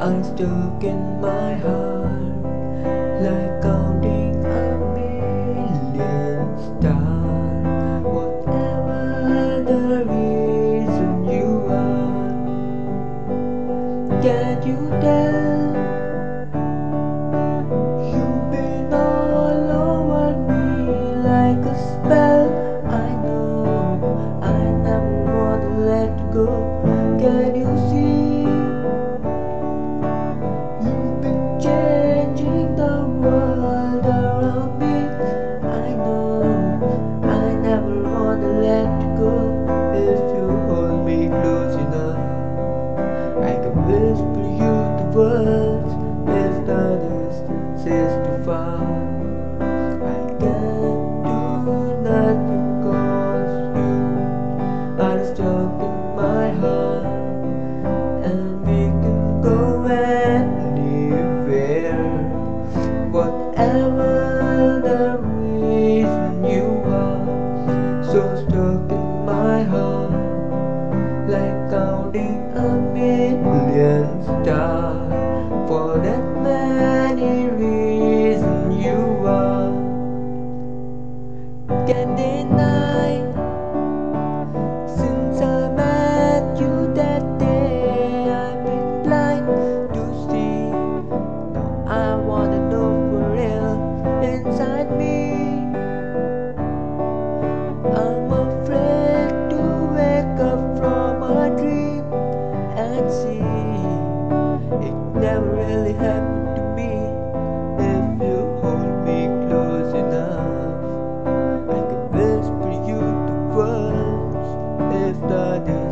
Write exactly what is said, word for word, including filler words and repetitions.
I'm stuck in my heart, like counting a million stars. Whatever the reason you are, can't you tell? You've been all over me like a spell. I know I never wanna let go. Can you see? You've been changing the world around me. I know I never wanna let go. If you hold me close enough, I can whisper you the words. If the distance is too far, I can't do nothing 'cause you are stuck in my heart. And we can go anywhere, whatever the reason you are. So stuck in my heart, like counting a million stars. For that many reasons you are, can't deny. Since I met you that day, I've been blind to see. Now I wanna know for real inside me. I'm afraid to wake up from a dream and see it never really happened to me. If you hold me close enough, I can whisper you the words. If the